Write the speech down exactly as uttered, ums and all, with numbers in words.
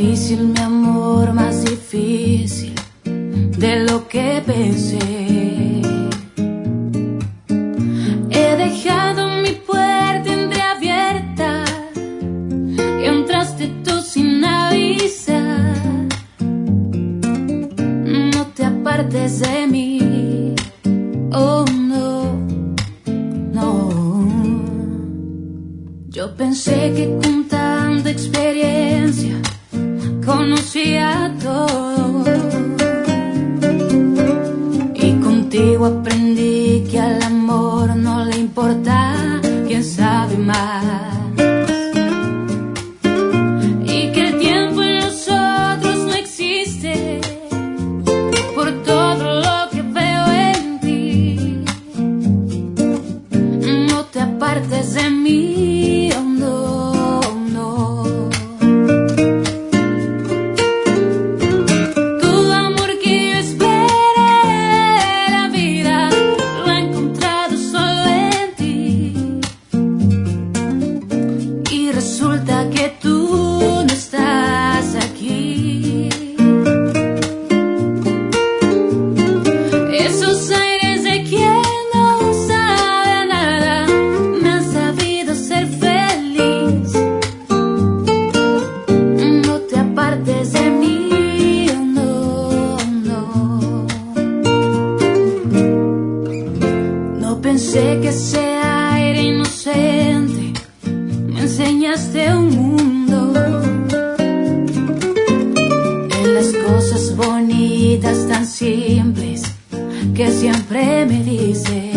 difícil, mi amor, más difícil de lo que pensé. He dejado mi puerta entreabierta y entraste tú sin avisar. No te apartes de mí, oh no, no. Yo pensé que con tanta experiencia conocía todo, y contigo aprendí que al amor no le importa quién sabe más, y que el tiempo en nosotros no existe por todo lo que veo en ti. No te apartes de mí, oh no, no. Tu amor que yo esperé, la vida lo he encontrado solo en ti, y resulta que tú no estás aquí. Esos aires de quien no sabe nada me han sabido ser feliz. No te apartes de mí, oh no, no. No pensé que ese aire inocente me enseñaste un mundo, en las cosas bonitas tan simples que siempre me dices.